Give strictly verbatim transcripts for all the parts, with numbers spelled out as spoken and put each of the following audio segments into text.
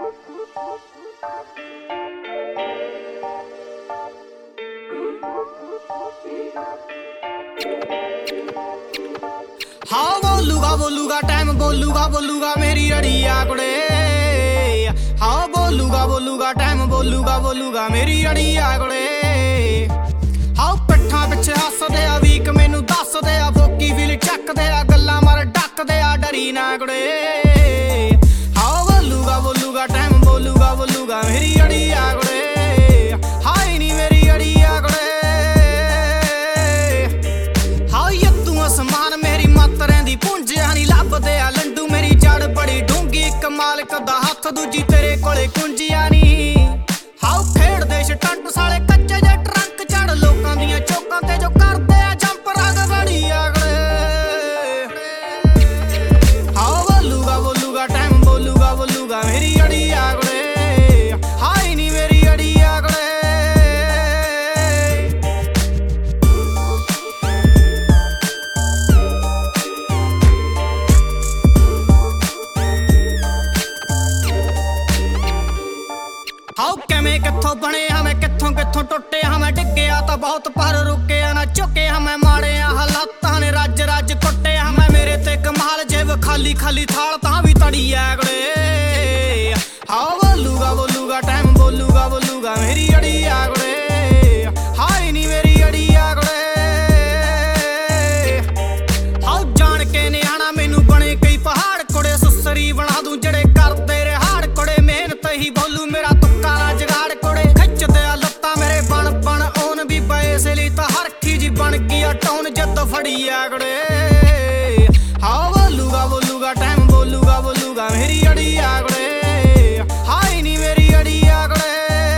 हाँ बोलूगा बोलूगा टाइम बोलूगा बोलूगा मेरी अड़िया कुड़े। हाँ बोलूगा बोलूगा टाइम बोलूगा बोलूगा मेरी अड़िया कुड़े। हाँ पिट्ठा पिछे हस दे आ वीक मैनू दस दे आ फोकी फील चक दे आ गल्लां मार डक दे आ डरी ना कुड़े। हाँ बोलूगा बोलूगा टाइम बोलूगा बोलूगा मेरी अड़िया कुड़े। हाय नी मेरी अड़िया कुड़े। हाँ यत्तू आसमान मेरी मत रहिंदी पुंजिया नी लभदे आ लंडू मेरी जड़ बड़ी डूंगी इक मालक दा हथ दूजी तेरे कोले कुंजिया नी। हाउ खेड़ दे छटंट साले कच्चे जे ट्रंक चढ़ लोकां दियां चौकां ते जो करदे आ जंप रग बड़ी आगड़े। हाउ बोलूगा बोलूगा टाइम बोलूगा बोलूगा मेरी अड़ी आगड़े। हाय नी मेरी अड़ी आगड़े। हाउ किवें कित्थों बने हमें कित्थों कित्थों टुटे हमें डिग्गिया तां बहुत पर रुके ना झुके हमें माड़े हालातां ने रज रज कुट्टे हमें मेरे ते कमाल जेब खाली खाली थाल तां भी तड़ी आगड़े। हाउ बोलूगा बोलूगा टाइम बोलूगा बोलूगा मेरी अड़ी आगड़े। हाय नी मेरी अड़ी आगड़े। हाउ जान के नियाणा मैनू बने कई पहाड़ कुड़े सुसरी बना दूं जड़े करदे रे हाड़ कुड़े मेहनत ही बोलू मेरा तुक्का ना जगाड़ कुड़े खिचदे आ लत्तां मेरे बन बन ओन भी पैसे ली तां हरखी जी बन गया टौन जद फड़ी आगड़े। हाँ बोलूगा बोलूगा टाइम बोलूगा बोलूगा मेरी अड़ी आगड़े। हाय नी मेरी अड़ी आगड़े।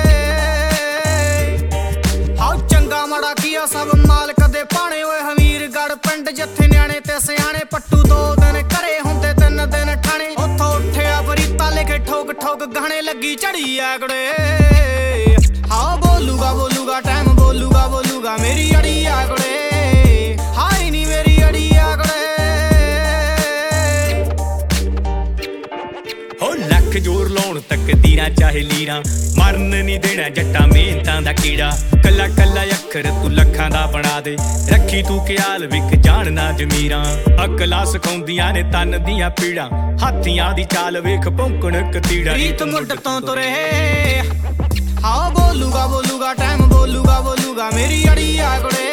हाँ चंगा माड़ा किया सब मालक दे पाने ओए हमीरगढ़ पिंड जिथे न्याणे ते सियाणे पट्टू दो दिन करे हुंदे तीन दिन ठाणे उत्थों उठिया बरीता लिखे ठोक ठोक गाने लगी चढ़ी आगड़े। हाँ बोलूगा बोलूगा टाइम बोलूगा बोलूगा मेरी अड़ी आगड़े। हाय नी मेरी अड़ी आगड़े। हो लख जोर लाउण तकदीरां चाहे लीरां मरन नहीं देना जट्टां मेहनतां दा कीड़ा। कल्ला कल्ला अखर तू लखां दा बना दे रखी तू ख्याल विक जानना जमीरां। अकलां सिखाउंदियां ने तन दियां पीड़ां हाथियां दी चाल वेख भौंकण कतीड़ा। रीत मुंड तों तुरे हाँ बोलूगा बोलूगा टाइम बोलूगा बोलूगा मेरी अड़ी आगड़े।